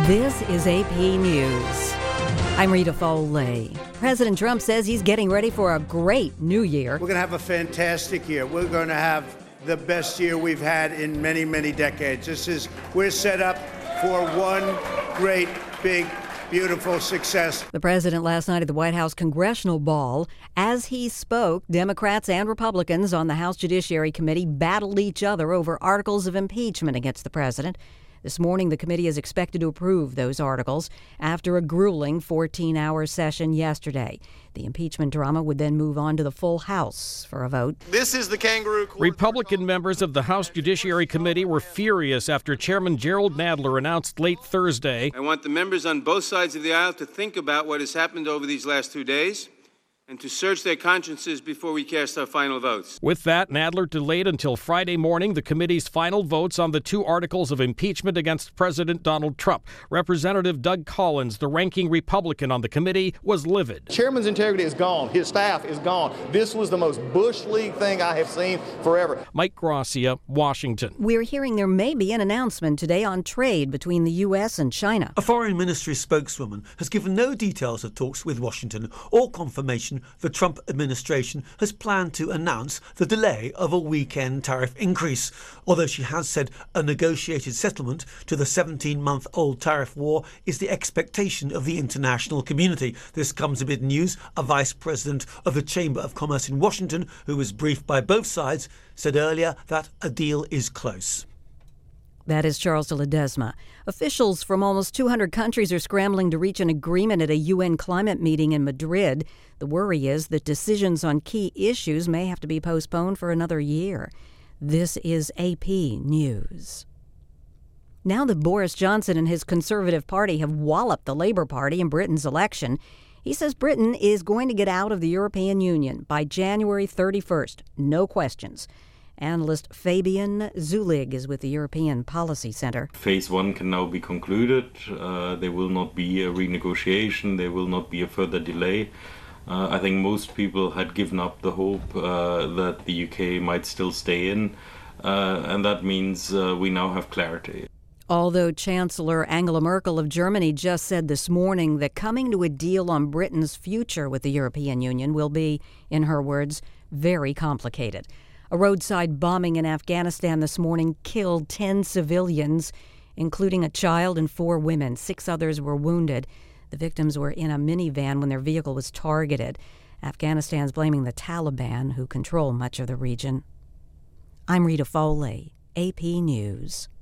This is AP News. I'm Rita Foley. President Trump says he's getting ready for a great new year. We're going to have a fantastic year. We're going to have the best year we've had in many, many decades. We're set up for one great, big, beautiful success. The president last night at the White House Congressional Ball. As he spoke, Democrats and Republicans on the House Judiciary Committee battled each other over articles of impeachment against the president. This morning, the committee is expected to approve those articles after a grueling 14-hour session yesterday. The impeachment drama would then move on to the full House for a vote. This is the kangaroo court. Republican members of the House Judiciary Committee were furious after Chairman Jerrold Nadler announced late Thursday. I want the members on both sides of the aisle to think about what has happened over these last 2 days and to search their consciences before we cast our final votes. With that, Nadler delayed until Friday morning the committee's final votes on the two articles of impeachment against President Donald Trump. Representative Doug Collins, the ranking Republican on the committee, was livid. Chairman's integrity is gone. His staff is gone. This was the most Bush League thing I have seen forever. Mike Gracia, Washington. We're hearing there may be an announcement today on trade between the U.S. and China. A foreign ministry spokeswoman has given no details of talks with Washington or confirmation the Trump administration has planned to announce the delay of a weekend tariff increase, although she has said a negotiated settlement to the 17-month-old tariff war is the expectation of the international community. This comes amid news a vice president of the Chamber of Commerce in Washington, who was briefed by both sides, said earlier that a deal is close. That is Charles de Ledesma. Officials from almost 200 countries are scrambling to reach an agreement at a UN climate meeting in Madrid. The worry is that decisions on key issues may have to be postponed for another year. This is AP News. Now that Boris Johnson and his Conservative Party have walloped the Labour Party in Britain's election, he says Britain is going to get out of the European Union by January 31st. No questions. Analyst Fabian Zulig is with the European Policy Center. Phase 1 can now be concluded. There will not be a renegotiation. There will not be a further delay. I think most people had given up the hope that the UK might still stay in, and that means we now have clarity. Although Chancellor Angela Merkel of Germany just said this morning that coming to a deal on Britain's future with the European Union will be, in her words, very complicated. A roadside bombing in Afghanistan this morning killed 10 civilians, including a child and 4 women. 6 others were wounded. The victims were in a minivan when their vehicle was targeted. Afghanistan's blaming the Taliban, who control much of the region. I'm Rita Foley, AP News.